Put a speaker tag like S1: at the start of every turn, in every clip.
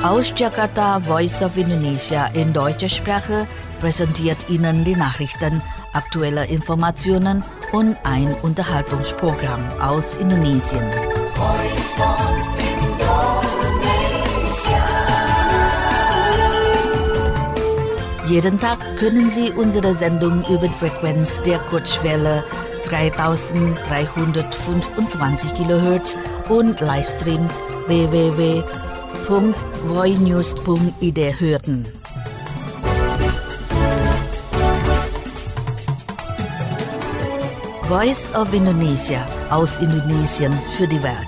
S1: Aus Jakarta, Voice of Indonesia in deutscher Sprache präsentiert Ihnen die Nachrichten, aktuelle Informationen und ein Unterhaltungsprogramm aus Indonesien. Jeden Tag können Sie unsere Sendung über die Frequenz der Kurzwelle 3325 kHz und Livestream www.voinews.id hören. Voice of Indonesia aus Indonesien für die Welt.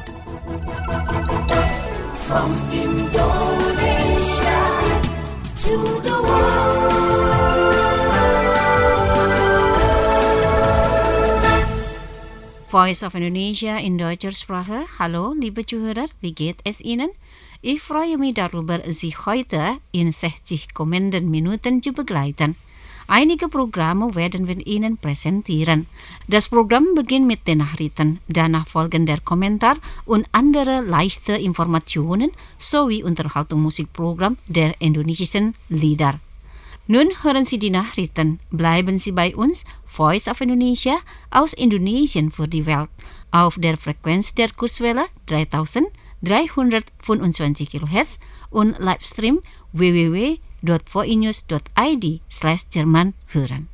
S2: From Indonesia to the
S3: Voice of Indonesia in deutscher Sprache. Hallo, liebe Zuhörer, wie geht es Ihnen? Ich freue mich darüber, Sie heute in 60 kommenden Minuten zu begleiten. Einige Programme werden wir Ihnen präsentieren. Das Programm beginnt mit den Nachrichten, danach folgen der Kommentar und andere leichte Informationen sowie Unterhaltungsmusikprogramm der indonesischen Lieder. Nun hören Sie die Nachrichten. Bleiben Sie bei uns, Voice of Indonesia aus Indonesien für die Welt, auf der Frequenz der Kurzwelle 3325 kHz und Livestream www.voinews.id/Jerman hören.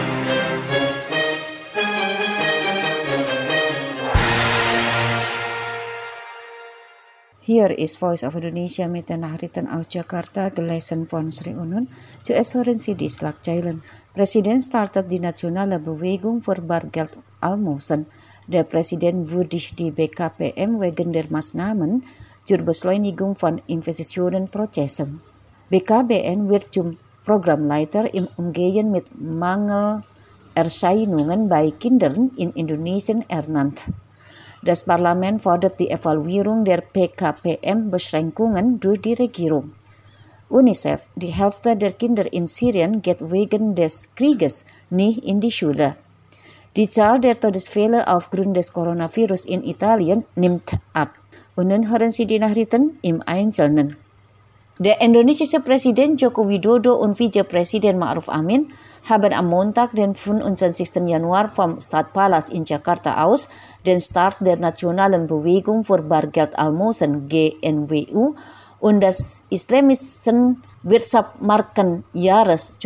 S4: Hier ist Voice of Indonesia mit den Nachrichten aus Jakarta, gelesen von Sri Unun. Zuerst hören Sie die Schlagzeilen. Presiden startet die nationale Bewegung für Bargeld Almosen. Der Präsident würdigt die BKPM wegen der Maßnahmen zur Beschleunigung von Investitionenprozessen. BKPM wird zum Programmleiter im Umgehen mit Mangelerscheinungen bei Kindern in Indonesien ernannt. Das Parlament fordert die Evaluierung der PKPM-Beschränkungen durch die Regierung. UNICEF, die Hälfte der Kinder in Syrien geht wegen des Krieges nicht in die Schule. Die Zahl der Todesfälle aufgrund des Coronavirus in Italien nimmt ab. Und nun hören Sie die Nachrichten im Einzelnen. Der indonesische Präsident Joko Widodo und Vizepräsident Ma'ruf Amin haben am Montag, den 25. Januar vom Stadtpalast in Jakarta aus den Start der nationalen Bewegung für Bargeld Almosen GNWU und des Islamischen Wirtschaftsmarkenjahres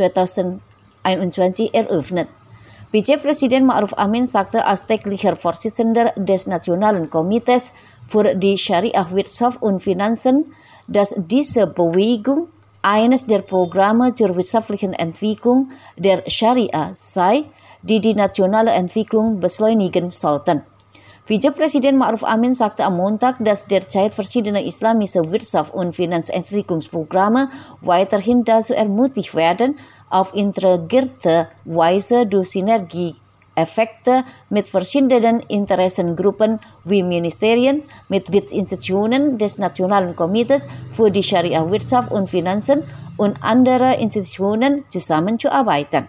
S4: 2021 eröffnet. Vizepräsident Ma'ruf Amin sagte als täglicher Vorsitzender des Nationalen Komitees für die Syariah-Wirtschaft und Finanzen, dass diese Bewegung eines der Programme zur wirtschaftlichen Entwicklung der Scharia sei, die die nationale Entwicklung beschleunigen sollten. Vizepräsident Ma'ruf Amin sagte am Montag, dass derzeit verschiedene islamische Wirtschafts- und Finanzentwicklungsprogramme weiterhin dazu ermutigt werden, auf integrierte Weise durch Synergieeffekte mit verschiedenen Interessengruppen wie Ministerien, Mitgliedsinstitutionen des Nationalen Komitees für die Scharia-Wirtschaft und Finanzen und andere Institutionen zusammenzuarbeiten.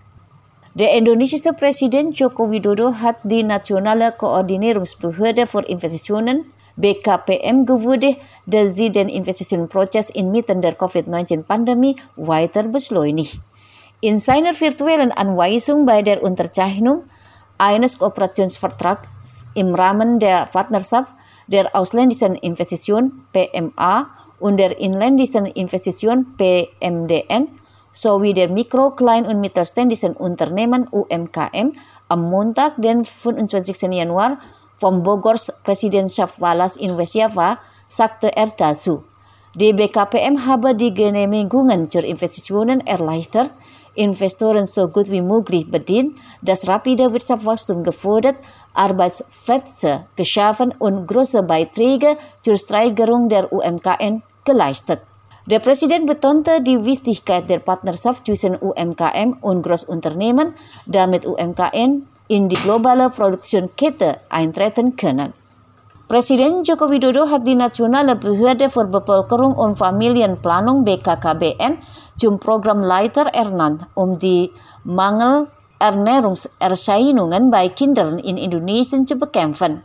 S4: Der indonesische Präsident Joko Widodo hat die Nationale Koordinierungsbehörde für Investitionen BKPM gewürdigt, dass sie den Investitionsprozess inmitten der Covid-19-Pandemie weiter beschleunigt. In seiner virtuellen Anweisung bei der Unterzeichnung eines Kooperationsvertrags im Rahmen der Partnerschaft der ausländischen Investition PMA und der inländischen Investition PMDN sowie der Mikro-, Klein- und Mittelständischen Unternehmen UMKM am Montag, den 25. Januar, vom Bogors Präsidentschaftspalast in Westjava, sagte er dazu. Die BKPM habe die Genehmigungen zur Investitionen erleichtert, Investoren so gut wie möglich bedient, das rapide Wirtschaftswachstum gefördert, Arbeitsplätze geschaffen und große Beiträge zur Steigerung der UMKM geleistet. Der Präsident betonte die Wichtigkeit der Partnerschaft zwischen UMKM und Großunternehmen, damit UMKM in die globale Produktionskette eintreten können. Presiden Joko Widodo hat die Nationale Behörde für Bevölkerung und Familienplanung BKKBN zum Programmleiter ernannt, um die Mangelernährungserscheinungen bei Kindern in Indonesien zu bekämpfen.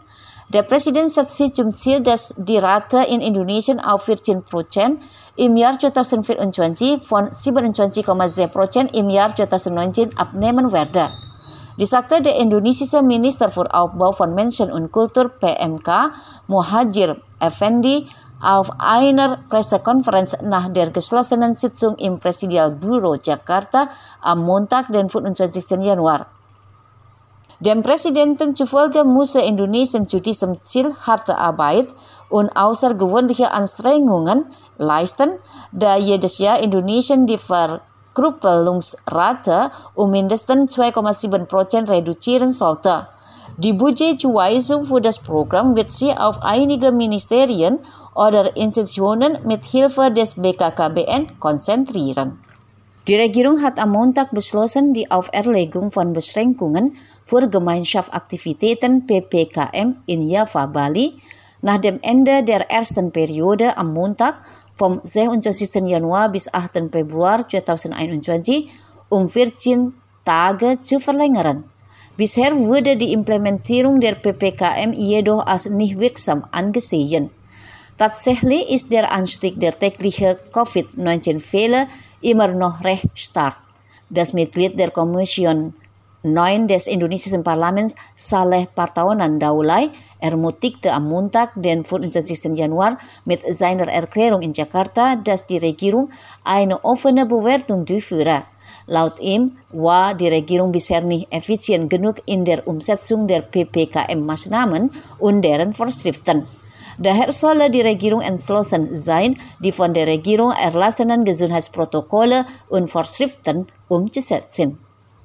S4: Der Präsident setzt sich zum Ziel, dass die Rate in Indonesien auf 14% im Jahr 2024 von 27,6% im Jahr 2019 abnehmen werde. Dies sagte der indonesische Minister für Aufbau von Menschen und Kultur PMK Muhadjir Effendi auf einer Pressekonferenz nach der geschlossenen Sitzung im Präsidialbüro Jakarta am Montag, den 25. Januar. Dem Präsidenten zufolge müsse Indonesien zu diesem Ziel harte Arbeit und außergewöhnliche Anstrengungen leisten, da jedes Jahr Indonesien die Verkrüppelungsrate um mindestens 2,7% reduzieren sollte. Die Budgetzuweisung für das Programm wird sich auf einige Ministerien oder Institutionen mit Hilfe des BKKBN konzentrieren. Die Regierung hat am Montag beschlossen, die Auferlegung von Beschränkungen für Gemeinschaftsaktivitäten PPKM in Java, Bali nach dem Ende der ersten Periode am Montag vom 26. Januar bis 8. Februar 2021 um 14 Tage zu verlängern. Bisher wurde die Implementierung der PPKM jedoch als nicht wirksam angesehen. Tatsächlich ist der Anstieg der täglichen Covid-19-Fälle immer noch recht stark. Das Mitglied der Kommission 9 des indonesischen Parlaments, Saleh Partaunan Daulay, ermutigte am Montag, den 25. Januar, mit seiner Erklärung in Jakarta, dass die Regierung eine offene Bewertung durchführe. Laut ihm war die Regierung bisher nicht effizient genug in der Umsetzung der PPKM-Maßnahmen und deren Vorschriften. Daher solle die Regierung entschlossen sein, die von der Regierung erlassenen Gesundheitsprotokolle und Vorschriften umzusetzen.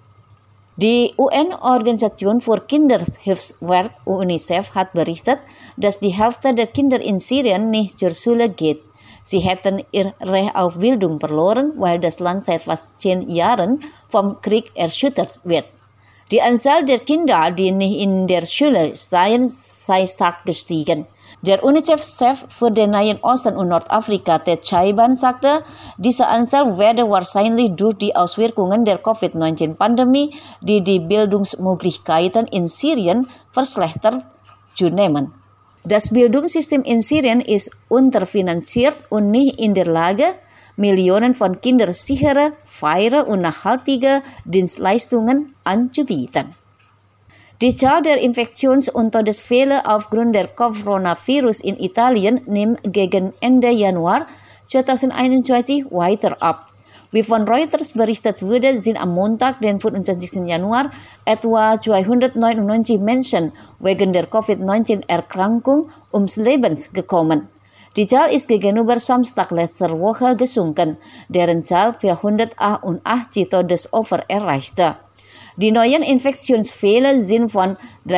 S4: Die UN-Organisation für Kinderhilfswerk UNICEF hat berichtet, dass die Hälfte der Kinder in Syrien nicht zur Schule geht. Sie hätten ihr Recht auf Bildung verloren, weil das Land seit fast 10 Jahren vom Krieg erschüttert wird. Die Anzahl der Kinder, die nicht in der Schule seien, sei stark gestiegen. Der UNICEF-Chef für den Nahen Osten und Nordafrika, Ted Chaiban, sagte, diese Anzahl werde wahrscheinlich durch die Auswirkungen der Covid-19-Pandemie, die die Bildungsmöglichkeiten in Syrien verschlechtert, zunehmen. Das Bildungssystem in Syrien ist unterfinanziert und nicht in der Lage, Millionen von Kindern sichere, faire und nachhaltige Dienstleistungen anzubieten. Die Zahl der Infektions- und Todesfälle aufgrund der Coronavirus in Italien nimmt gegen Ende Januar 2021 weiter ab. Wie von Reuters berichtet wurde, sind am Montag, den 25. Januar, etwa 299 Menschen wegen der Covid-19-Erkrankung ums Leben gekommen. Die Zahl ist gegenüber Samstag letzter Woche gesunken, deren Zahl 488 Todesopfer erreichte. Die neuen Infektionsfälle sind von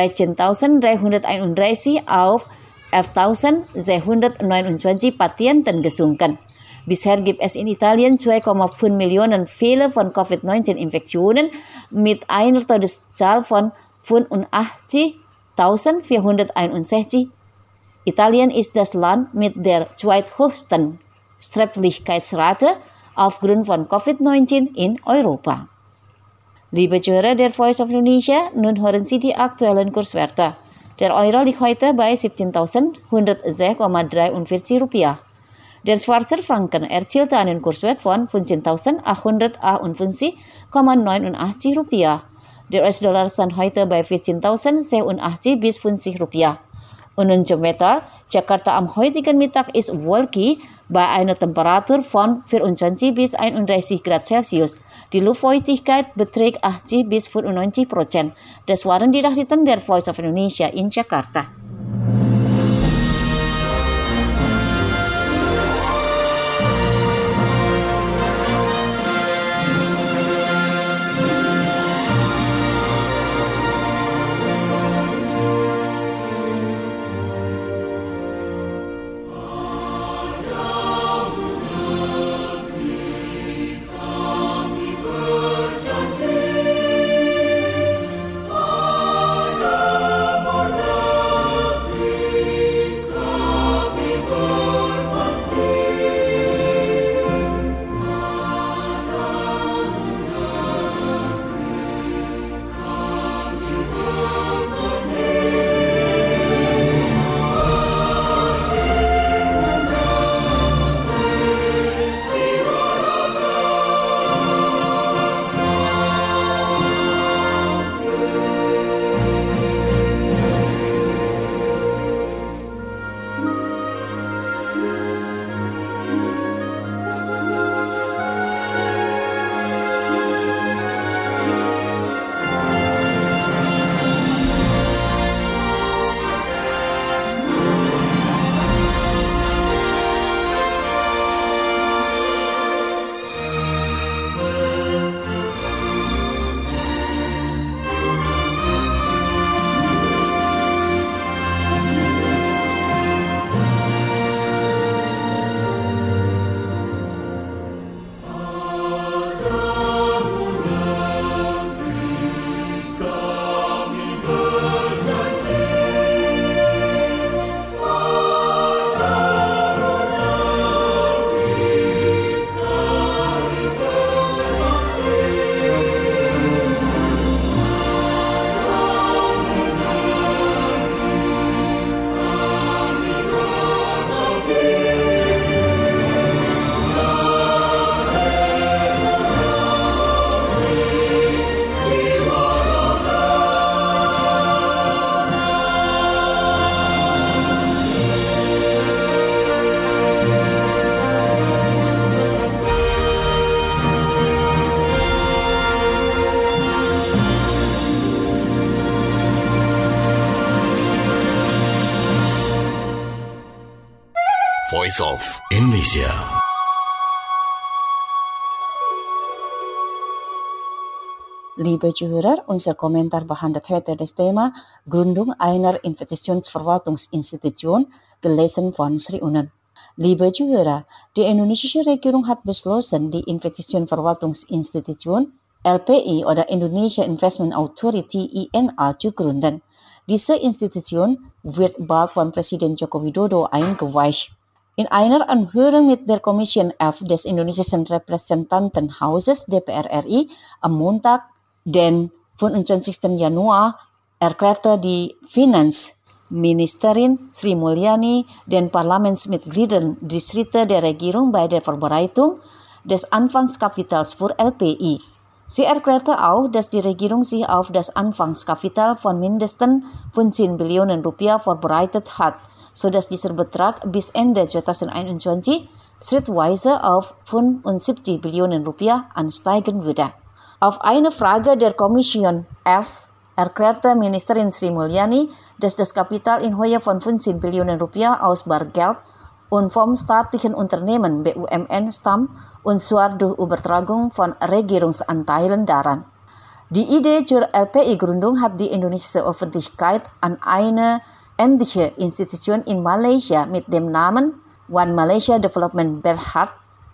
S4: 13.331 auf 11.629 Patienten gesunken. Bisher gibt es in Italien 2,5 Millionen Fälle von Covid-19-Infektionen mit einer Todeszahl von 85.461. Italien ist das Land mit der zweithöchsten Sterblichkeitsrate aufgrund von Covid-19 in Europa. Liebe Zuhörer der Voice of Indonesia, nun hören Sie die aktuellen Kurswerte. Der Euro liegt heute bei 17.106,43 Rupiah. Der Schweizer Franken erzielte einen Kurswert von 15.858,89 Rupiah. Der US-Dollar stand heute bei 14.086 bis 50 Rupiah. Und nun zum Wetter. Jakarta am heutigen Mittag ist wolkig bei einer Temperatur von 24 bis 31 Grad Celsius. Die Luftfeuchtigkeit beträgt 80 bis 95%. Das waren die Nachrichten der Voice of Indonesia in Jakarta.
S2: Voice of Indonesia.
S4: Liebe Zuhörer, unser Kommentar behandelt heute das Thema Gründung einer Investitionsverwaltungsinstitution, gelesen von Sri Unen. Liebe Zuhörer, die indonesische Regierung hat beschlossen, die Investitionsverwaltungsinstitution LPI oder Indonesia Investment Authority INA zu gründen. Diese Institution wird bald von Präsident Joko Widodo eingeweiht. In einer Anhörung mit der Kommission 11 des indonesischen Repräsentantenhauses DPR RI am Montag, den 25. Januar, erklärte die Finanzministerin Sri Mulyani den Parlamentsmitgliedern die Schritte der Regierung bei der Vorbereitung des Anfangskapitals für LPI. Sie erklärte auch, dass die Regierung sich auf das Anfangskapital von mindestens 15 Billionen Rupiah vorbereitet hat, sodass dieser Betrag bis Ende 2021 schrittweise auf 75 Billionen Rupiah ansteigen würde. Auf eine Frage der Kommission 11 erklärte Ministerin Sri Mulyani, dass das Kapital in Höhe von 15 Billionen Rupiah aus Bargeld und vom staatlichen Unternehmen BUMN stammt und zwar durch Übertragung von Regierungsanteilen daran. Die Idee zur LPI-Gründung hat die indonesische Öffentlichkeit an eine ähnliche Institution in Malaysia mit dem Namen One Malaysia Development Berhad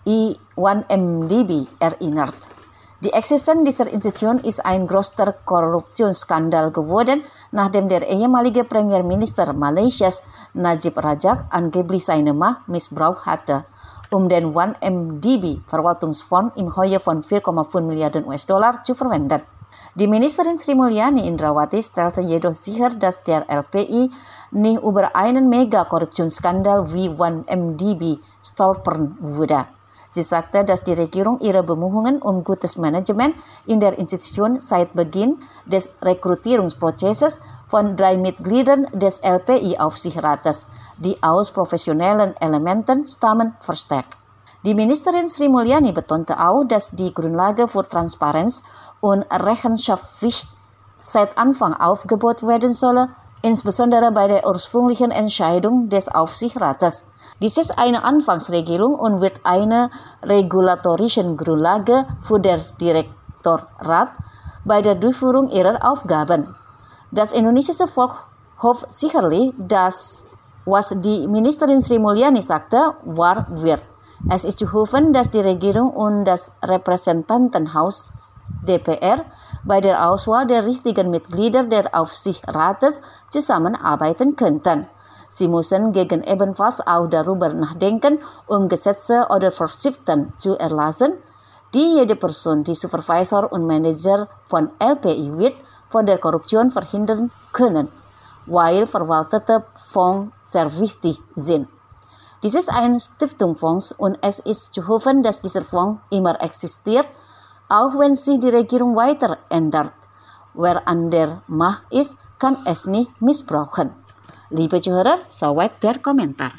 S4: I1MDB erinnert. Die Existenz dieser Institution ist ein größter Korruptionsskandal geworden, nachdem der ehemalige Premierminister Malaysias Najib Razak angeblich seine Macht missbraucht hatte, um den 1MDB Verwaltungsfonds in Höhe von 4,5 Milliarden US-Dollar zu verwenden. Die Ministerin Sri Mulyani Indrawati stellte jedoch sicher, dass der LPI nicht über einen Mega-Korruptionsskandal wie 1MDB stolpern würde. Sie sagte, dass die Regierung ihre Bemühungen um gutes Management in der Institution seit Beginn des Rekrutierungsprozesses von 3 Mitgliedern des LPI-Aufsichtsrates, die aus professionellen Elementen stammen, verstärkt. Die Ministerin Sri Mulyani betonte auch, dass die Grundlage für Transparenz und Rechenschaftspflicht seit Anfang aufgebaut werden solle, insbesondere bei der ursprünglichen Entscheidung des Aufsichtsrates. Dies ist eine Anfangsregelung und wird eine regulatorische Grundlage für den Direktorat bei der Durchführung ihrer Aufgaben. Das indonesische Volk hofft sicherlich, dass, was die Ministerin Sri Mulyani sagte, wahr wird. Es ist zu hoffen, dass die Regierung und das Repräsentantenhaus DPR bei der Auswahl der richtigen Mitglieder der Aufsichtsrates zusammenarbeiten könnten. Sie müssen ebenfalls auch darüber nachdenken, Gesetze oder Vorschriften zu erlassen, die jede Person, die Supervisor und Manager von LPI wird, von der Korruption verhindern können, weil verwaltete Fonds sehr wichtig sind. Dies ist ein Stiftungsfonds und es ist zu hoffen, dass dieser Fonds immer existiert, auch wenn sich die Regierung weiter ändert. Wer an der Macht ist, kann es nicht missbrauchen. Liebe Zuhörer, soweit der Kommentar.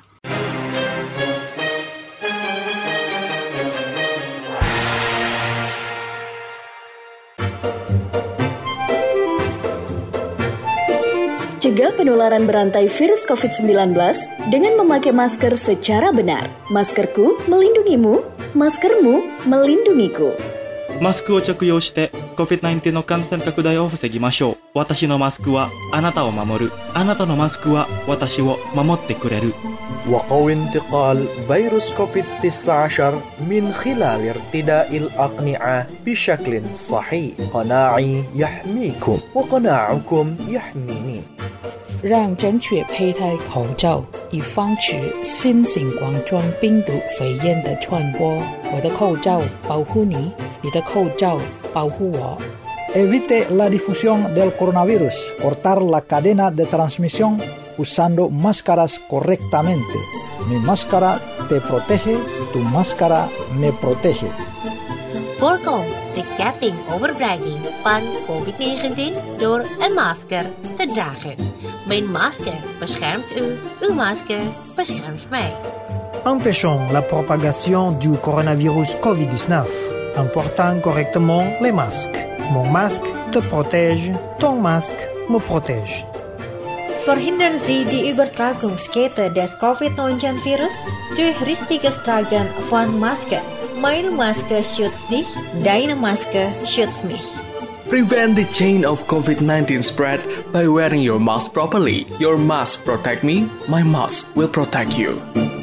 S5: Cegah penularan berantai virus COVID-19 dengan memakai masker secara benar. Maskerku melindungimu, maskermu melindungiku.
S6: マスクを着用して COVID-19 の感染拡大を防ぎましょう。私のマスクはあなたを守る。あなたのマスクは私を守ってくれる。
S7: وقوي انتقال فيروس كوفيد-19 من خلال ارتداء الأقنعة بشكل صحيح. قناعي يحميكم وقناعكم يحميني.
S8: 让正确佩戴口罩，以防止新型冠状病毒肺炎的传播。我的口罩保护你，你的口罩保护我。
S9: Evite la difusión del coronavirus. Cortar la cadena de transmisión usando máscaras correctamente. Mi máscara te protege, tu máscara me protege.
S10: Voorkom de ketting overbrenging van COVID-19 door een masker te dragen. Mijn masker beschermt u, uw masker beschermt mij.
S11: Empêchons la propagation du coronavirus COVID-19 en portant correctement les masques. Mon masque te protège, ton masque me protège.
S12: Verhindern Sie die Übertragungskette des Covid-19-Virus durch richtiges Tragen von Masken. Meine Maske schützt dich, deine Maske schützt mich.
S13: Prevent the chain of COVID-19 spread by wearing your mask properly. Your mask protect me, my mask will protect you.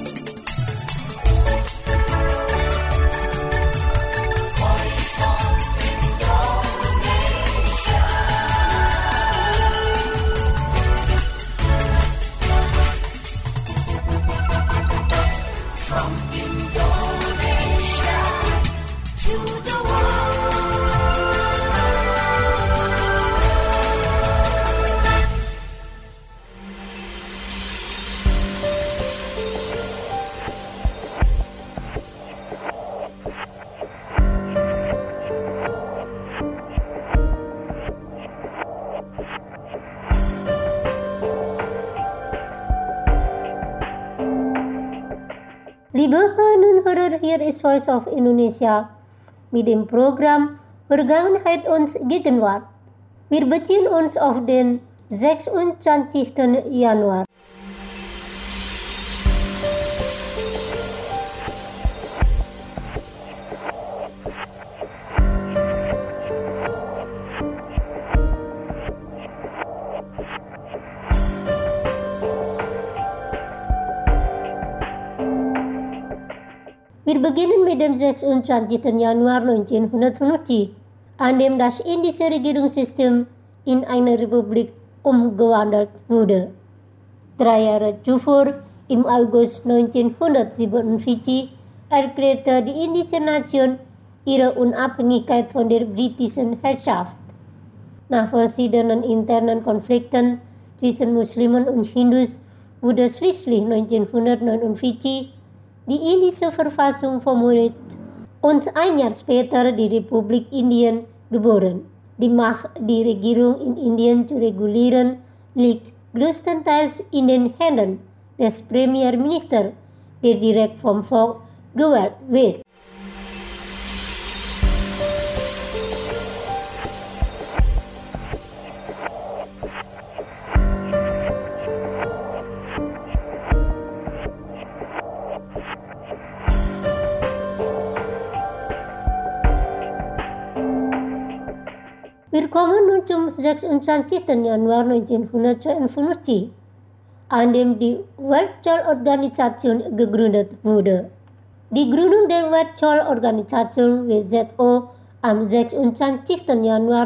S14: Liebe Hörerinnen und Hörer, hier ist Voice of Indonesia mit dem Programm Vergangenheit und Gegenwart. Wir beziehen uns auf den 26. Januar. Wir beginnen mit dem 26. Januar 1950, an dem das indische Regierungssystem in eine Republik umgewandelt wurde. 3 Jahre zuvor, im August 1947, erklärte die indische Nation ihre Unabhängigkeit von der britischen Herrschaft. Nach verschiedenen internen Konflikten zwischen Muslimen und Hindus wurde schließlich 1949 die indische Verfassung formuliert und ein Jahr später die Republik Indien geboren. Die Macht, die Regierung in Indien zu regulieren, liegt größtenteils in den Händen des Premierministers, der direkt vom Volk gewählt wird. Wir kommen nun zum 26. Januar 1952, an dem die Weltzollorganisation gegründet wurde. Die Gründung der Weltzollorganisation WZO am 26. Januar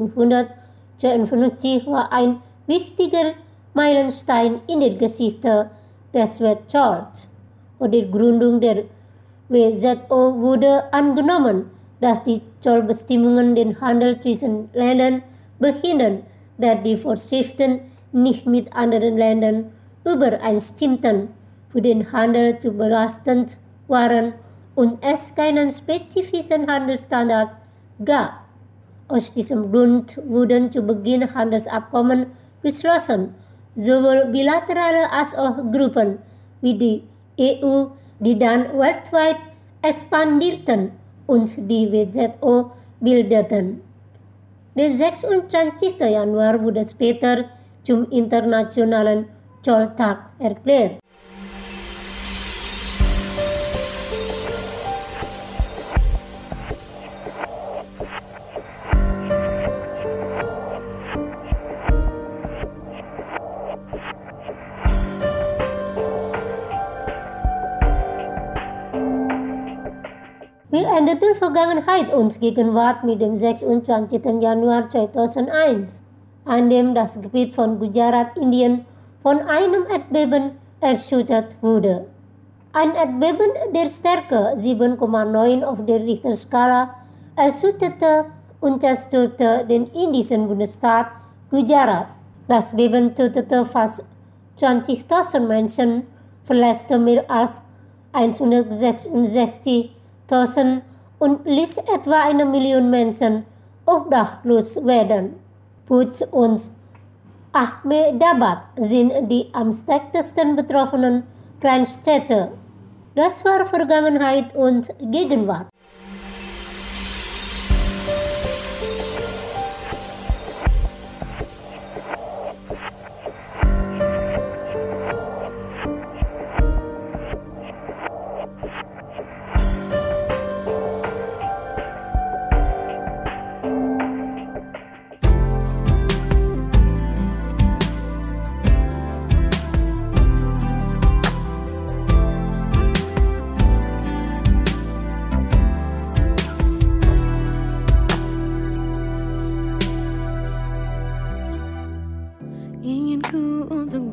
S14: 1952 war ein wichtiger Meilenstein in der Geschichte des Weltzolls. Vor der Gründung der WZO wurde angenommen, dass die Zollbestimmungen den Handel zwischen Ländern behindern, da die Vorschriften nicht mit anderen Ländern übereinstimmten, für den Handel zu belastend waren und es keinen spezifischen Handelsstandard gab. Aus diesem Grund wurden zu Beginn Handelsabkommen geschlossen, sowohl bilaterale als auch Gruppen wie die EU, die dann weltweit expandierten und die WZO bildeten. Der 26. Januar wurde später zum Internationalen Zolltag erklärt. Wir endeten Vergangenheit und Gegenwart mit dem 26. Januar 2001, an dem das Gebiet von Gujarat, Indien, von einem Erdbeben erschüttert wurde. Ein Erdbeben der Stärke 7,9 auf der Richterskala erschütterte und zerstörte den indischen Bundesstaat Gujarat. Das Beben tötete fast 20.000 Menschen, verletzte mehr als 166.000 und ließ etwa 1 Million Menschen obdachlos werden. Puj und Ahmedabad sind die am stärksten betroffenen Kleinstädte. Das war Vergangenheit und Gegenwart.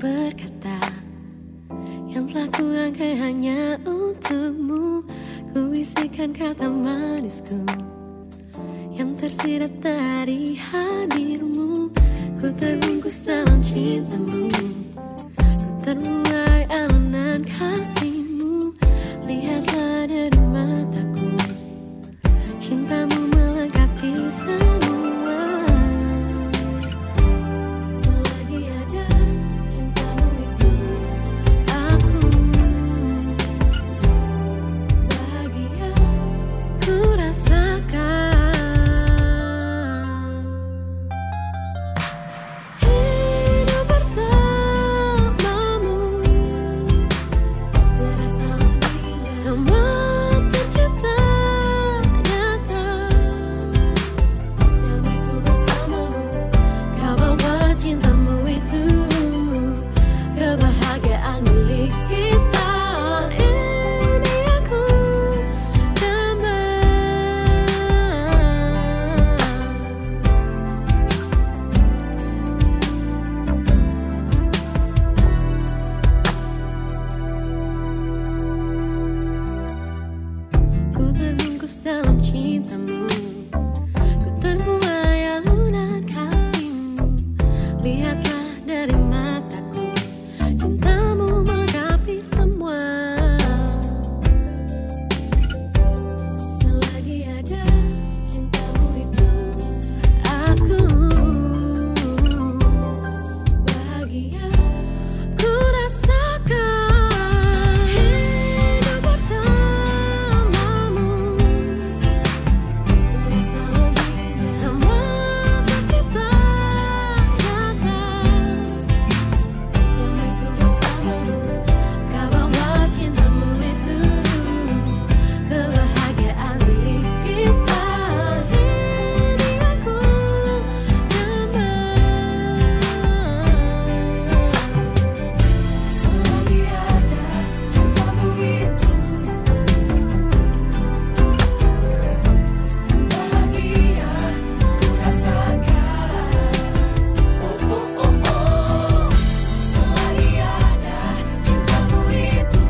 S15: berkata, yang telah kurangkai hanya untukmu. Ku bisikan kata manisku yang tersirat dari hadirmu. Ku terbungkus dalam cintamu, ku terbuai alunan kasihmu. Lihatlah dari mataku, cintamu melengkapi semua. Selagi ada cintamu itu, aku bahagia, ku rasakan. Hidup bersamamu terasa lebih indah. Semua tercipta nyata, damaiku bersamamu. Kau bawa cintamu itu, kebahagiaan milik kita. Ini aku damai. Ku terbungkus dalam cintamu, ku terbuai alunan kasihmu. Lihatlah dari mataku, cintamu melengkapi semua. Selagi ada cintamu itu, aku bahagia, ku rasakan. Hidup bersamamu terasa lebih indah. Semua tercipta nyata, damaiku bersamamu. Kau bawa cintamu itu, kebahagiaan milik kita. Ini aku damai. Selagi ada cintamu itu, bahagia ku rasakan. Selagi ada cintamu itu,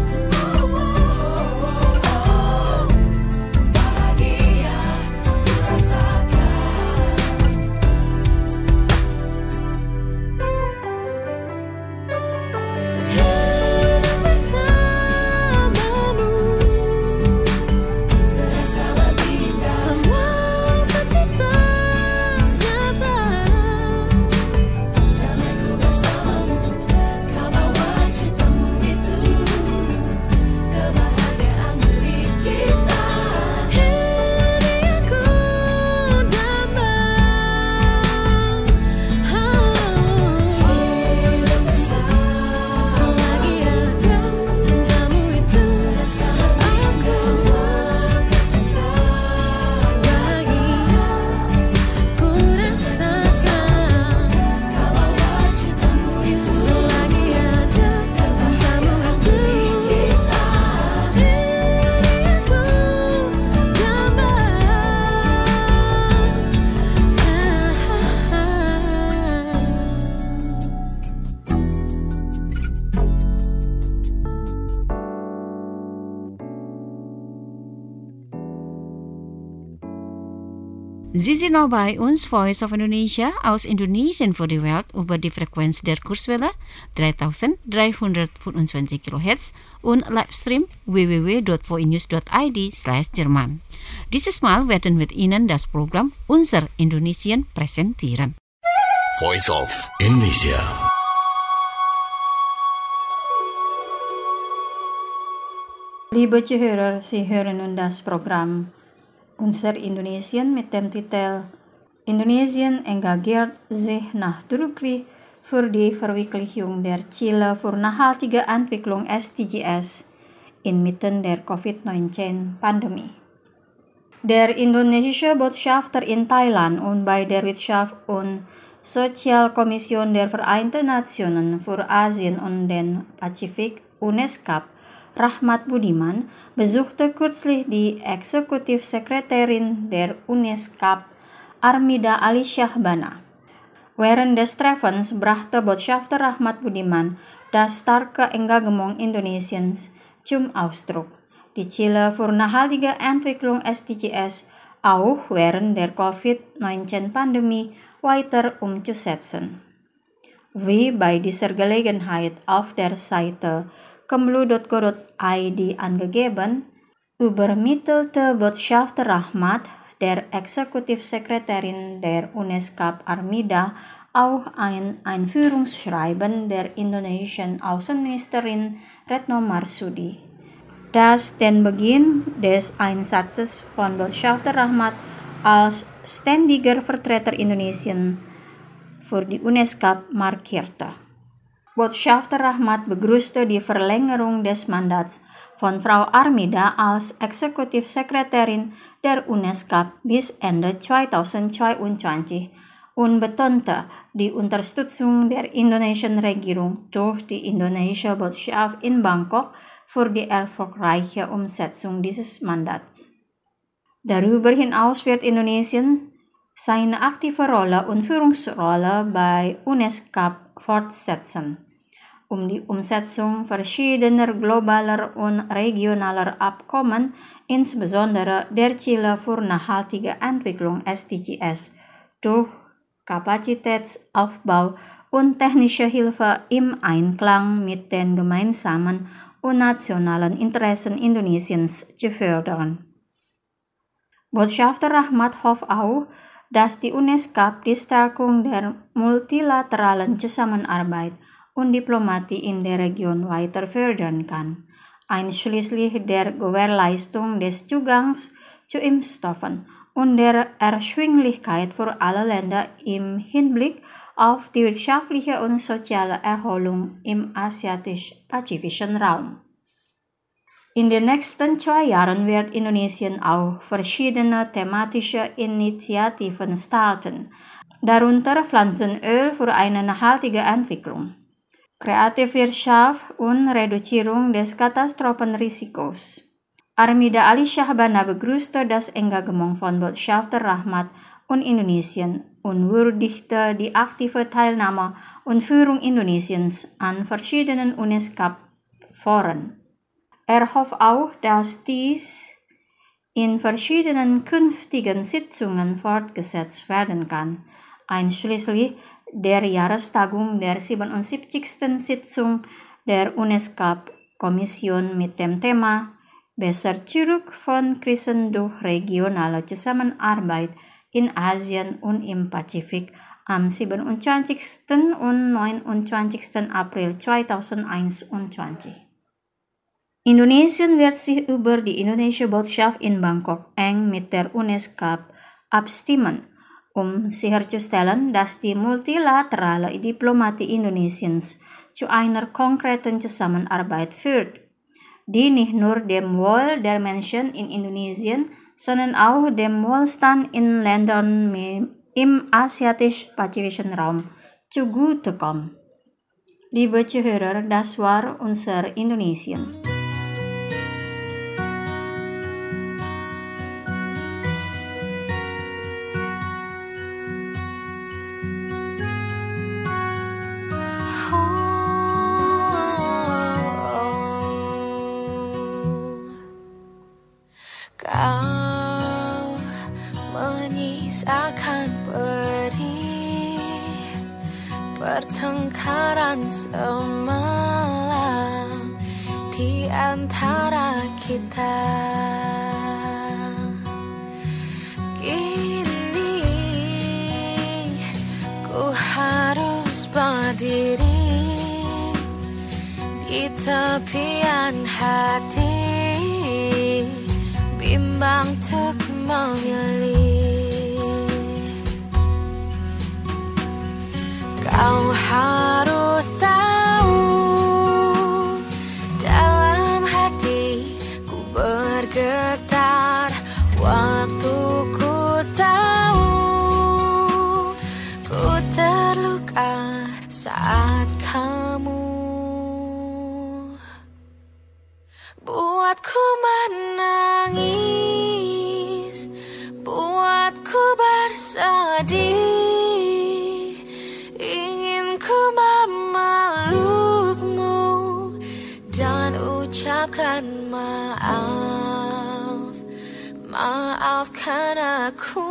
S15: bahagia ku rasakan. Hidup bersamamu terasa lebih indah. Semua tercipta nyata, damaiku bersamamu. Kau bawa cintamu itu, kebahagiaan milik kita. Ini aku damai. Hidup bersama, selagi ada cintamu itu, aku bahagia, ku rasakan. Kau bawa cintamu itu, selagi ada cintamu itu, ini aku damai.
S3: Sie sind noch bei uns, Voice of Indonesia, aus Indonesien für die Welt über die Frequenz der Kurzwelle 3325 kHz und Livestream www.voinews.id/Jerman. Dieses Mal werden wir Ihnen das Programm Unser Indonesien präsentieren.
S2: Voice of Indonesia.
S16: Liebe Zuhörer, Sie hören nun das Programm Unser Indonesien mit dem Titel Indonesien engagiert sich nachdrücklich für die Verwirklichung der Ziele für nachhaltige Entwicklung SDGs inmitten der Covid-19-Pandemie. Der indonesische Botschafter in Thailand und bei der Wirtschaft und Sozialkommission der Vereinten Nationen für Asien und den Pazifik UNESCAP Rahmat Budiman besuchte kürzlich die Exekutivsekretärin der UNESCAP Armida Ali Syahbana. Während des Treffens brachte Botschafter Rahmat Budiman das starke Engagement Indonesiens zum Ausdruck, die Ziele für nachhaltige Entwicklung SDGs auch während der Covid-19-Pandemie weiter umzusetzen. Wie bei dieser Gelegenheit auf der Seite kemlu.go.id angegeben, übermittelte Botschafter Rahmat der Exekutivsekretärin der UNESCAP Armida auch ein Einführungsschreiben der indonesischen Außenministerin Retno Marsudi, das den Beginn des Einsatzes von Botschafter Rahmat als ständiger Vertreter Indonesien für die UNESCAP markierte. Botschafter Rahmat begrüßte die Verlängerung des Mandats von Frau Armida als Exekutivsekretärin der UNESCAP bis Ende 2022 und betonte die Unterstützung der indonesischen Regierung durch die indonesische Botschaft in Bangkok für die erfolgreiche Umsetzung dieses Mandats. Darüber hinaus wird Indonesien seine aktive Rolle und Führungsrolle bei UNESCAP fortsetzen, um die Umsetzung verschiedener globaler und regionaler Abkommen, insbesondere der Ziele für nachhaltige Entwicklung SDGs, durch Kapazitätsaufbau und technische Hilfe im Einklang mit den gemeinsamen und nationalen Interessen Indonesiens zu fördern. Botschafter Rahmat hofft auch, dass die UNESCAP die Stärkung der multilateralen Zusammenarbeit und Diplomatie in der Region weiter fördern kann, einschließlich der Gewährleistung des Zugangs zu Impfstoffen und der Erschwinglichkeit für alle Länder im Hinblick auf die wirtschaftliche und soziale Erholung im asiatisch-pazifischen Raum. In den nächsten 2 Jahren wird Indonesien auch verschiedene thematische Initiativen starten, darunter Pflanzenöl für eine nachhaltige Entwicklung, Kreativwirtschaft und Reduzierung des Katastrophenrisikos. Armida Ali Shahbana begrüßte das Engagement von Botschafter Rahmat und Indonesien und würdigte die aktive Teilnahme und Führung Indonesiens an verschiedenen UNESCAP-Foren. Er hofft auch, dass dies in verschiedenen künftigen Sitzungen fortgesetzt werden kann, einschließlich der Jahrestagung der 77. Sitzung der UNESCAP-Kommission mit dem Thema Besser zurück von Krisen durch regionale Zusammenarbeit in Asien und im Pazifik am 27. und 29. April 2021. Indonesien wird sich über die indonesische Botschaft in Bangkok eng mit der UNESCAP abstimmen, um sicherzustellen, dass die multilaterale Diplomatie Indonesiens zu einer konkreten Zusammenarbeit führt, die nicht nur dem Wohl der Menschen in Indonesien, sondern auch dem Wohlstand in Ländern im asiatisch-pazifischen Raum zugutekommt. Liebe Zuhörer, das war unser Indonesien.
S15: Kau menyisakan perih pertengkaran semalam di antara kita. Kini ku harus berdiri di tepian hati, bimbang untuk memilih. Kau harus tahu, dalam hati ku bergetar waktu ku tahu ku terluka saat kamu buatku menangis, buatku bersedih, ucapkan maaf, maafkan aku.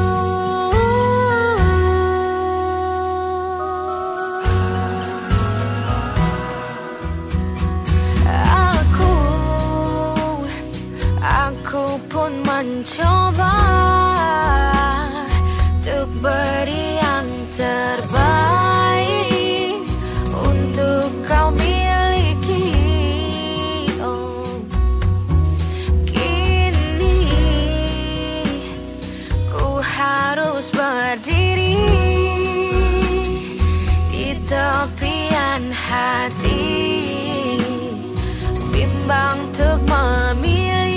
S15: Aku pun mencoba untuk beri yang terbaik untuk kau miliki. Oh, kini ku harus berdiri di tepian hati, bimbang untuk memilih.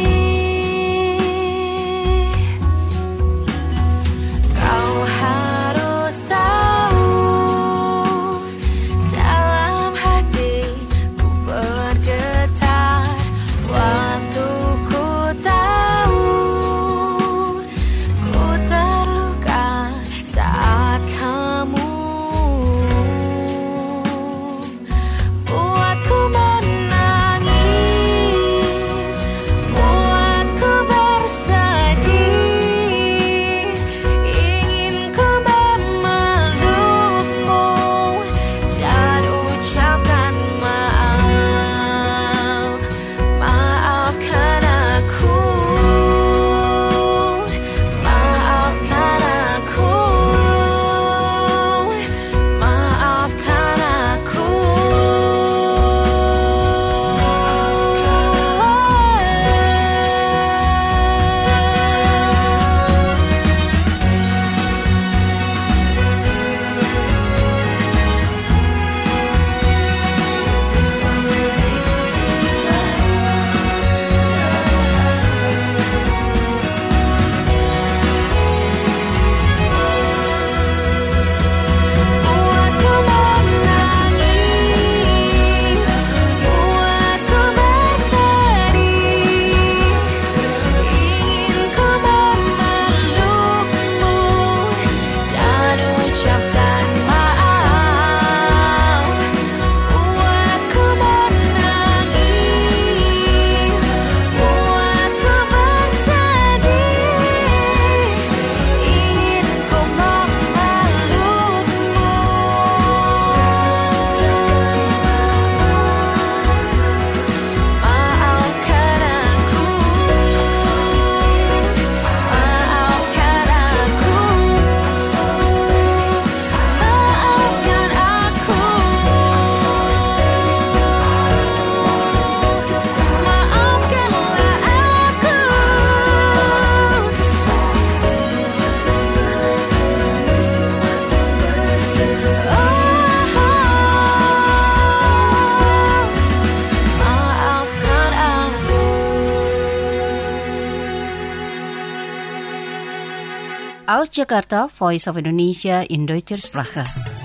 S3: Aus Jakarta, Voice of Indonesia in Deutscher Sprache.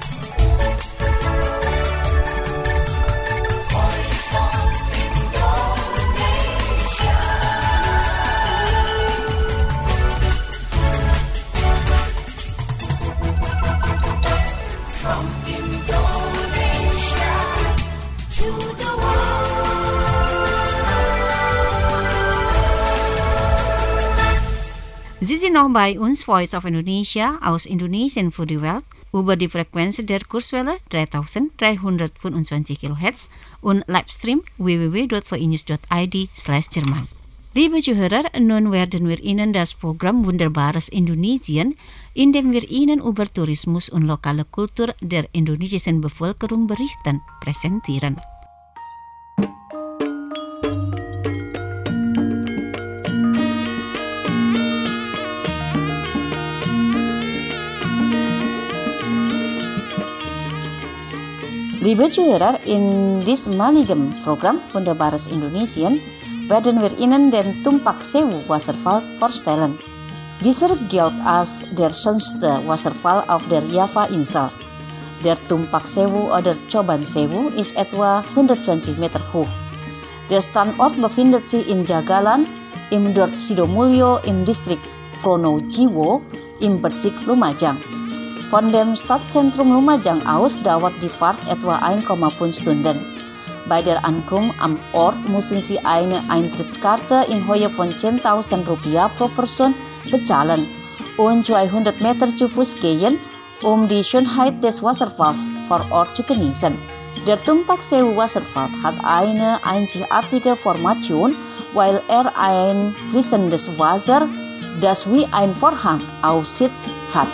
S3: Sie sind noch bei uns, Voice of Indonesia, aus Indonesien für die Welt, über die Frequenz der Kurswelle 3325 kHz und Livestream www.vinews.id/Jerman. Liebe Zuhörer, nun werden wir Ihnen das Programm Wunderbares Indonesien, in dem wir Ihnen über Tourismus und lokale Kultur der indonesischen Bevölkerung berichten, präsentieren.
S4: Liebe Zuhörer, in diesem maligen Programm Wunderbares Indonesien werden wir Ihnen den Tumpak Sewu Wasserfall vorstellen. Dieser gilt als der schönste Wasserfall auf der Java-Insel. Der Tumpak Sewu oder Coban Sewu ist etwa 120 Meter hoch. Der Standort befindet sich in Jagalan, im Dorf Sidomulyo im Distrikt Pronojiwo im Bezirk Lumajang. Von dem Stadtzentrum Lumajang aus dauert die Fahrt etwa 1,5 Stunden. Bei der Ankunft am Ort müssen Sie eine Eintrittskarte in Höhe von 10.000 Rupiah pro Person bezahlen und 200 Meter zu Fuß gehen, um die Schönheit des Wasserfalls vor Ort zu genießen. Der Tumpak Sewu Wasserfall hat eine einzigartige Formation, weil er ein fließendes Wasser, das wie ein Vorhang aussieht, hat.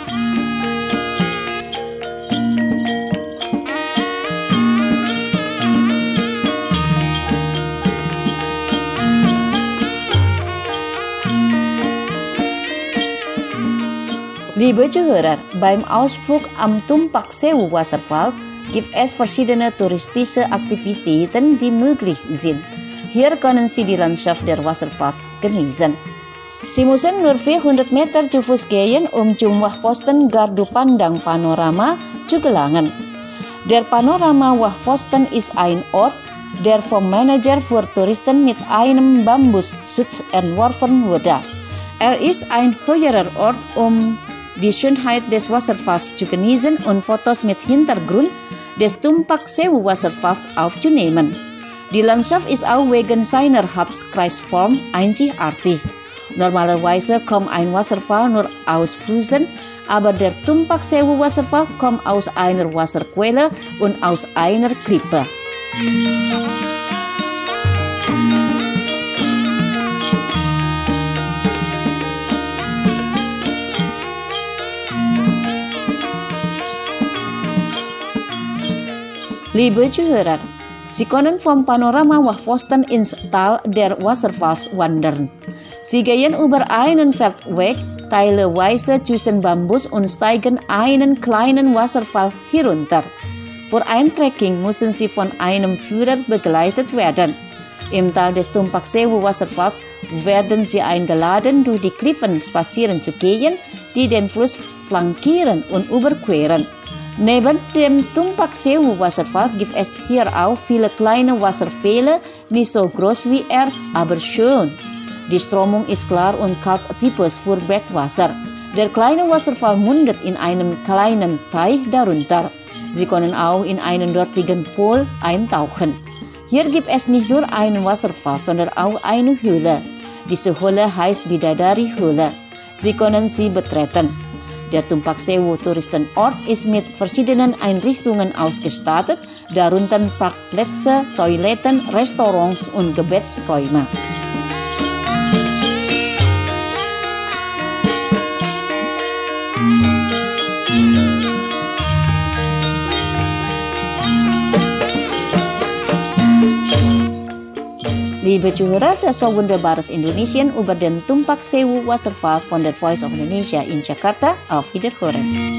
S4: Liebe Zuhörer, beim Ausflug am Tumpak Sewu Wasserfall gibt es verschiedene touristische Aktivitäten, die möglich sind. Hier können Sie die Landschaft der Wasserfalls genießen. Sie müssen nur 400 Meter zu Fuß gehen, um zum Wachposten Gardu Pandang Panorama zu gelangen. Der Panorama-Wachposten ist ein Ort, der vom Manager für Touristen mit einem Bambusschutz entworfen wurde. Er ist ein höherer Ort, um die Schönheit des Wasserfalls zu genießen und Fotos mit Hintergrund des Tumpak Sewu Wasserfalls aufzunehmen. Die Landschaft ist auch wegen seiner Halbkreisform einzigartig. Normalerweise kommt ein Wasserfall nur aus Flüssen, aber der Tumpak Sewu Wasserfall kommt aus einer Wasserquelle und aus einer Klippe. Liebe Zuhörer, Sie können vom Panorama-Wachposten ins Tal der Wasserfalls wandern. Sie gehen über einen Feldweg teilweise zwischen Bambus und steigen einen kleinen Wasserfall hinunter. Für ein Trekking müssen Sie von einem Führer begleitet werden. Im Tal des Tumpak Sewu Wasserfalls werden Sie eingeladen, durch die Klippen spazieren zu gehen, die den Fluss flankieren und überqueren. Neben dem Tumpak Sewu Wasserfall gibt es hier auch viele kleine Wasserfälle, nicht so groß wie er, aber schön. Die Strömung ist klar und kalt typisch für Bergwasser. Der kleine Wasserfall mündet in einem kleinen Teich darunter. Sie können auch in einen dortigen Pool eintauchen. Hier gibt es nicht nur einen Wasserfall, sondern auch eine Höhle. Diese Höhle heißt Bidadari-Höhle. Sie können sie betreten. Der Tumpak Sewu Touristenort ist mit verschiedenen Einrichtungen ausgestattet, darunter Parkplätze, Toiletten, Restaurants und Gebetsräume. Liebe Zuhörer, das war wunderbares Indonesien über den Tumpak Sewu Wasserfall von der Voice of Indonesia in Jakarta. Auf Wiederhören.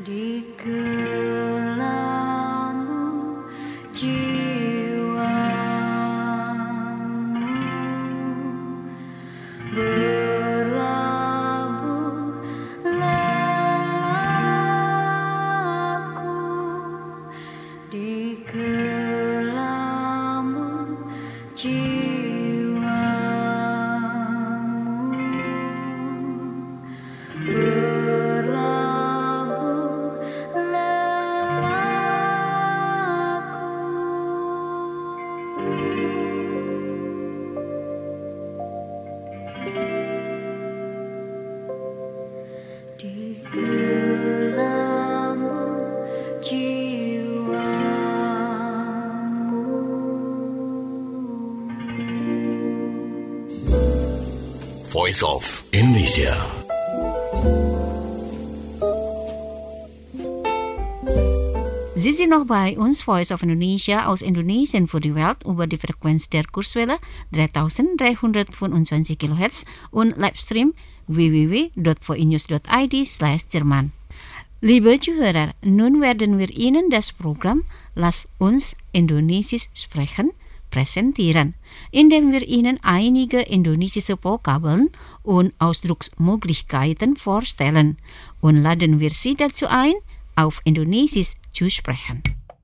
S15: di kelambu jiwamu berlabuh lelaku di kelambu jiwamu berlabuh lelaku di kelambu jiwamu.
S2: Voice of Indonesia.
S3: Sie sind noch bei uns, Voice of Indonesia aus Indonesien für die Welt über die Frequenz der Kurzwelle 3325 kHz und Livestream www.voinews.id/Jerman. Liebe Zuhörer, nun werden wir Ihnen das Programm Lass uns Indonesisch sprechen präsentieren, indem wir Ihnen einige indonesische Vokabeln und Ausdrucksmöglichkeiten vorstellen und laden wir Sie dazu ein, auf Indonesisch zu sprechen.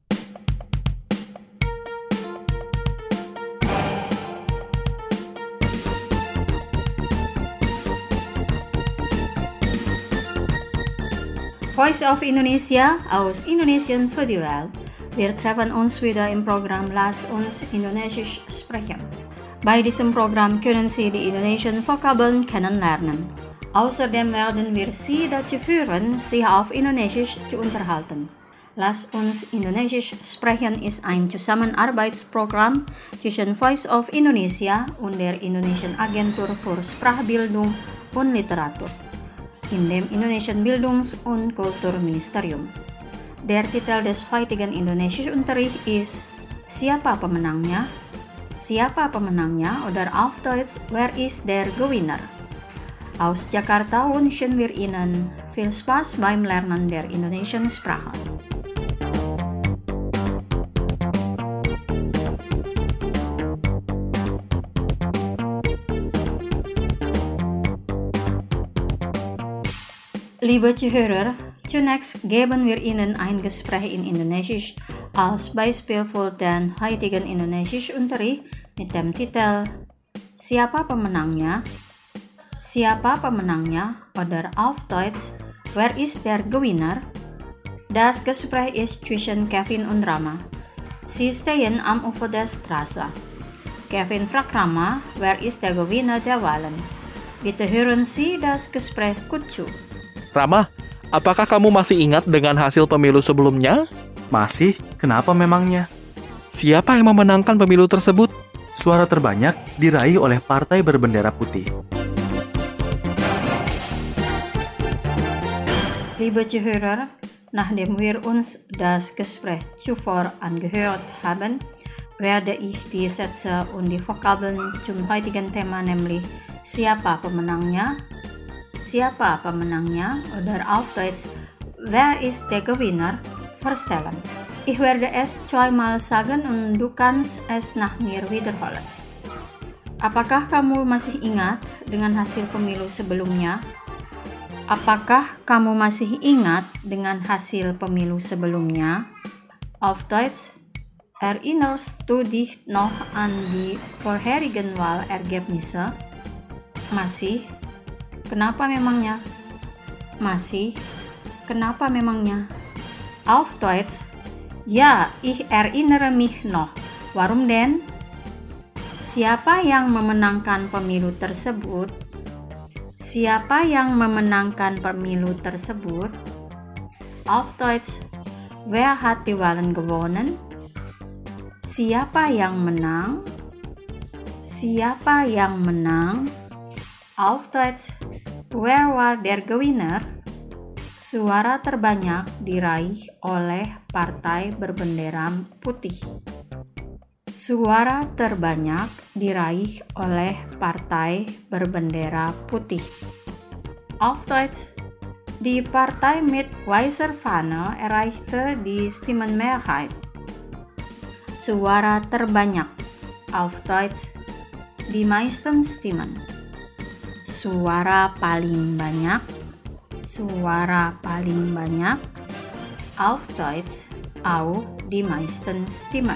S16: Voice of Indonesia aus Indonesien für die Welt. Wir treffen uns wieder im Programm Lass uns Indonesisch sprechen. Bei diesem Programm können Sie die indonesischen Vokabeln kennenlernen. Außerdem werden wir Sie dazu führen, sich auf Indonesisch zu unterhalten. Lass uns Indonesisch sprechen ist ein Zusammenarbeitsprogramm zwischen Voice of Indonesia und der Indonesischen Agentur für Sprachbildung und Literatur in dem Indonesischen Bildungs- und Kulturministerium. Der Titel des heutigen Indonesischunterrichts ist Siapa pemenangnya? Siapa pemenangnya oder auf Deutsch Wer ist der Gewinner? Aus Jakarta wünschen wir Ihnen viel Spaß beim Lernen der indonesischen Sprache. Liebe Zuhörer, zunächst geben wir Ihnen ein Gespräch in Indonesisch als Beispiel für den heutigen Indonesischunterricht mit dem Titel Siapa pemenangnya? Siapa pemenangnya oder auf Deutsch Wer ist der Gewinner? Das Gespräch ist zwischen Kevin und Rama. Sie stehen am Ufer der Straße. Kevin fragt Rama, wer ist der Gewinner der Wahlen? Bitte hören Sie das Gespräch gut zu.
S13: Rama, apakah kamu masih ingat dengan hasil pemilu sebelumnya?
S17: Masih? Kenapa memangnya?
S13: Siapa yang memenangkan pemilu tersebut?
S17: Suara terbanyak diraih oleh partai berbendera putih.
S16: Liebe Zuhörer, nachdem wir uns das Gespräch zuvor angehört haben, werde ich die Sätze und die Vokabeln zum heutigen Thema, nämlich Siapa pemenangnya? Siapa pemenangnya oder auf Deutsch Wer ist der Gewinner? Verstellen. Ich werde es zweimal sagen und du kannst es nach mir wiederholen. Apakah kamu masih ingat dengan hasil pemilu sebelumnya? Apakah kamu masih ingat dengan hasil pemilu sebelumnya? Auf Deutsch Erinnerst du dich noch an die vorherigen Wahlergebnisse? Masih? Kenapa memangnya? Masih? Kenapa memangnya? Auf Deutsch, ja, ich erinnere mich noch. Warum denn? Siapa yang memenangkan pemilu tersebut? Siapa yang memenangkan pemilu tersebut? Auf Deutsch, wer hat die Wahlen gewonnen? Siapa yang menang? Siapa yang menang? Auf Deutsch, wer war der Gewinner? Suara terbanyak diraih oleh partai berbendera putih. Suara terbanyak diraih oleh partai berbendera putih. Auf Deutsch, Die Partei mit weißer Fahne erreichte die Stimmenmehrheit. Suara terbanyak, auf Deutsch die meisten Stimmen. Suara paling banyak, auf Deutsch auch die meisten Stimmen.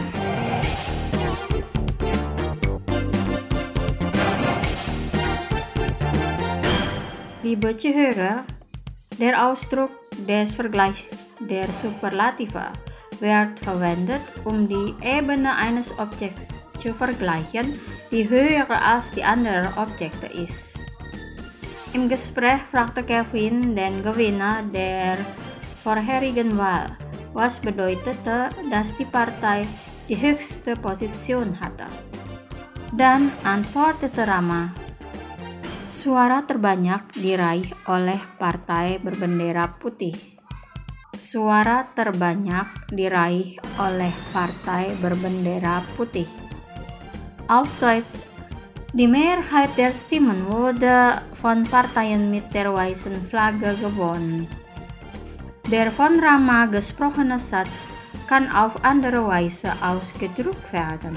S16: Liebe Zuhörer, der Ausdruck des Vergleichs der Superlative wird verwendet, die Ebene eines Objekts zu vergleichen, die höher als die anderen Objekte ist. Im Gespräch fragte Kevin den Gewinner der vorherigen Wahl, was bedeutete, dass die Partei die höchste Position hatte. Dan antwortete Rama, suara terbanyak diraih oleh partai berbendera putih. Suara terbanyak diraih oleh partai berbendera putih. Auf Deutsch, die Mehrheit der Stimmen wurde von Parteien mit der weißen Flagge gewonnen. Der von Rama gesprochene Satz kann auf andere Weise ausgedrückt werden.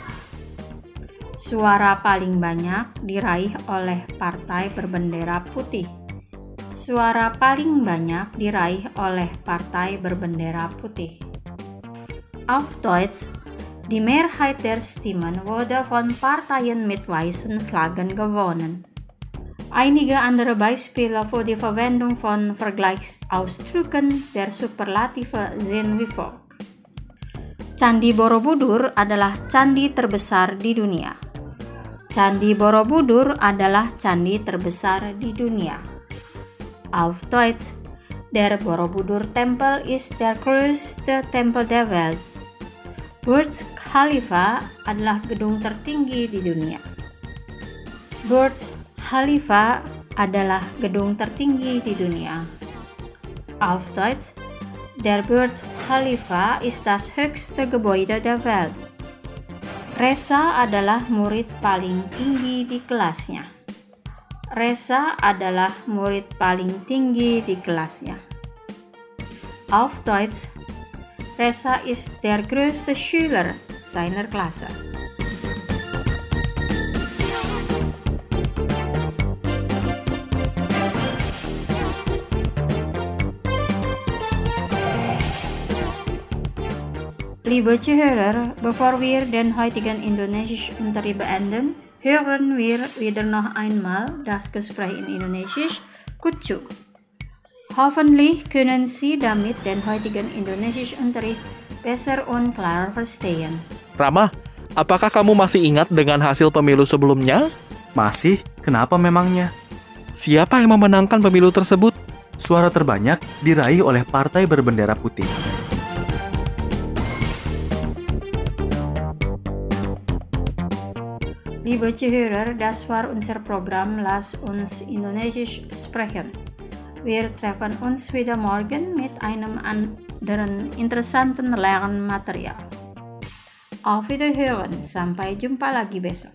S16: Suara paling banyak diraih oleh partai berbendera putih. Suara paling banyak diraih oleh partai berbendera putih. Auf Deutsch, die Mehrheit der Stimmen wurde von Parteien mit weißen Flaggen gewonnen. Einige andere Beispiele für die Verwendung von Vergleichsausdrücken der Superlative sind wie folgt. Candi Borobudur adalah candi terbesar di dunia. Candi Borobudur adalah candi terbesar di dunia. Auf Deutsch, der Borobudur-Tempel ist der größte Tempel der Welt. Burj Khalifa adalah gedung tertinggi di dunia. Burj Khalifa adalah gedung tertinggi di dunia. Auf Deutsch, der Burj Khalifa ist das höchste Gebäude der Welt. Reza adalah murid paling tinggi di kelasnya. Reza adalah murid paling tinggi di kelasnya. Auf Deutsch, Reza ist der größte Schüler seiner Klasse. Liebe Zuhörer, bevor wir den heutigen Indonesisch-Unterricht beenden, hören wir wieder noch einmal das Gespräch in Indonesisch. Gut zu. Hoffentlich können Sie damit den heutigen Indonesisch-Unterricht besser und klarer verstehen.
S13: Rama, apakah kamu masih ingat dengan hasil pemilu sebelumnya?
S17: Masih? Kenapa memangnya?
S13: Siapa yang memenangkan pemilu tersebut?
S17: Suara terbanyak diraih oleh partai berbendera putih.
S16: Liebe Zuhörer, das war unser Programm Lass uns Indonesisch sprechen. Wir treffen uns wieder morgen mit einem anderen interessanten Lernmaterial. Auf Wiederhören, sampai jumpa lagi besok.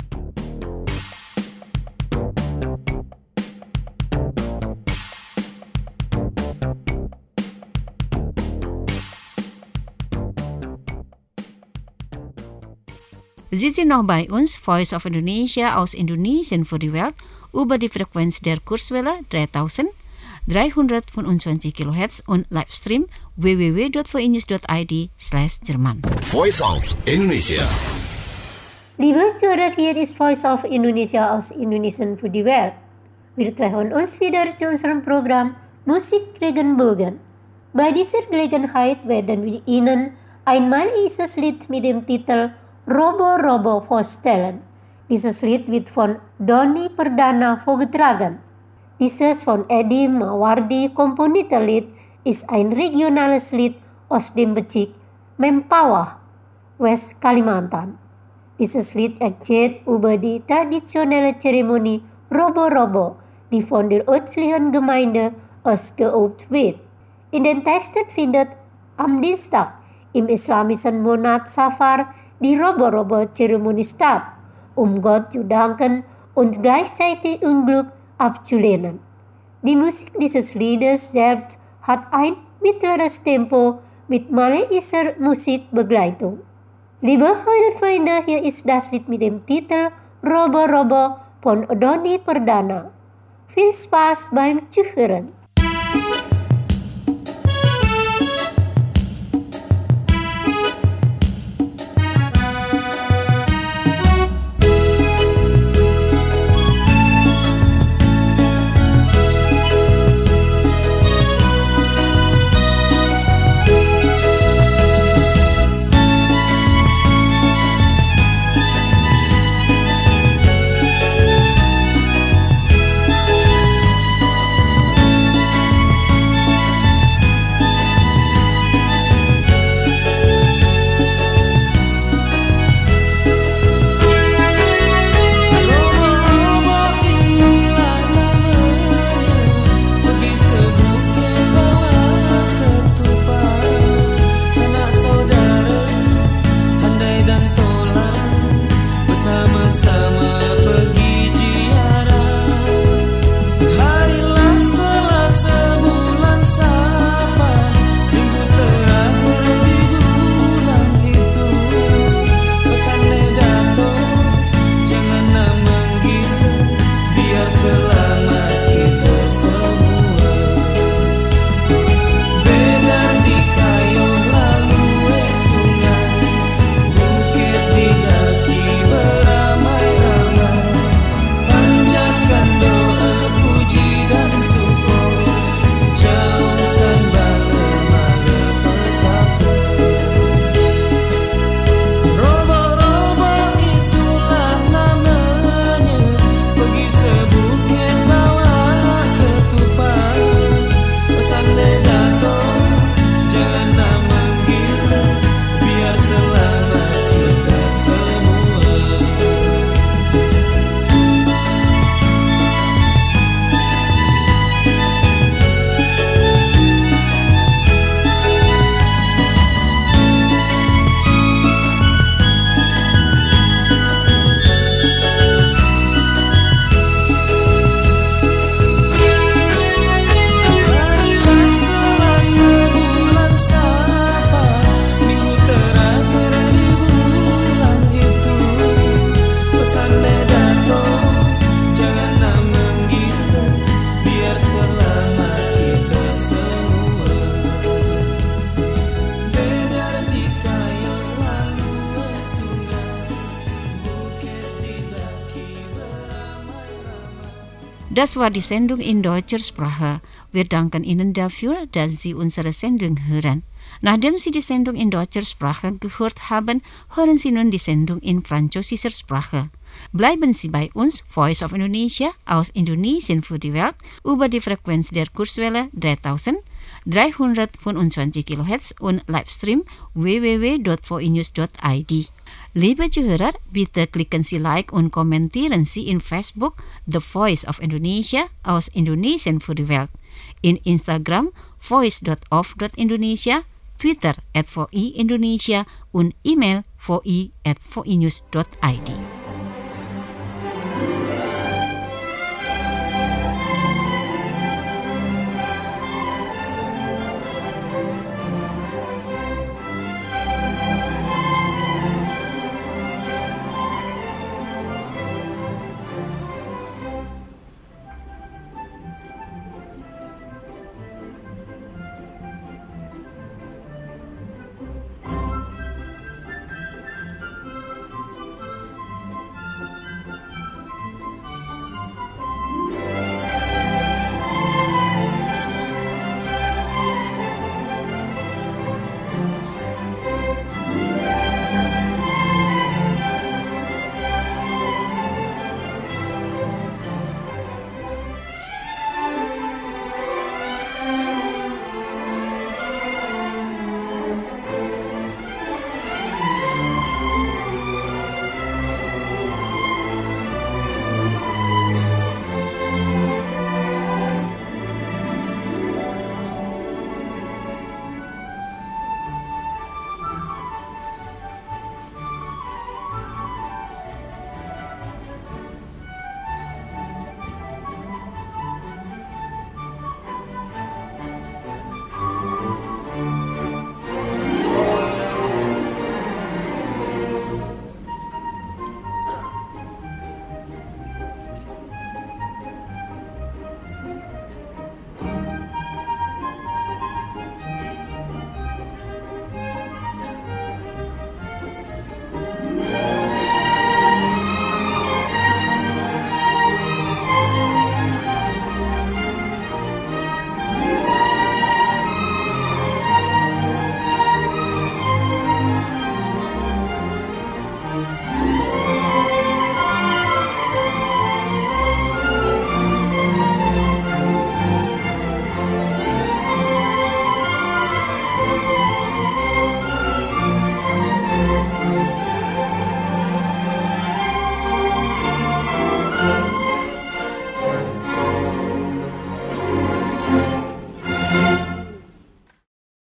S3: Sie sind noch bei uns, Voice of Indonesia aus Indonesien für die Welt, über die Frequenz der Kurzwelle 3325 kHz und Livestream www.voinews.id/Jerman.
S2: Voice of Indonesia.
S14: Liebe Zuhörer, hier ist Voice of Indonesia aus Indonesien für die Welt. Wir treffen uns wieder zu unserem Programm Musik Regenbogen. Bei dieser Gelegenheit werden wir Ihnen einmal dieses Lied mit dem Titel Robo Robo vorstellen. Dieses Lied wird von Doni Perdana vorgetragen. Dieses von Edi Mawardi komponierte Lied ist ein regionales Lied aus dem Bezirk Mempawah, West Kalimantan. Dieses Lied erzählt über die traditionelle Zeremonie Robo Robo, die von der örtlichen Gemeinde ausgeübt wird. In den Texten findet am Dienstag im islamischen Monat Safar die Robo-Robo-Zeremonie statt, Gott zu danken und gleichzeitig Unglück abzulehnen. Die Musik dieses Liedes selbst hat ein mittleres Tempo mit malaisischer Musikbegleitung. Liebe Hörerfreunde, hier ist das Lied mit dem Titel Robo-Robo von Doni Perdana. Viel Spaß beim Zuhören.
S3: Das war die Sendung in deutscher Sprache. Wir danken Ihnen dafür, dass Sie unsere Sendung hören. Nachdem Sie die Sendung in deutscher Sprache gehört haben, hören Sie nun die Sendung in französischer Sprache. Bleiben Sie bei uns, Voice of Indonesia, aus Indonesien für die Welt, über die Frequenz der Kurzwelle 3325 kHz und Livestream www.voinews.id. Liebe Zuhörer, bitte klicken Sie Like und kommentieren Sie in Facebook The Voice of Indonesia aus Indonesien für die Welt, in Instagram voice.of.indonesia, Twitter @VOI Indonesia und E-Mail voi@voinews.id.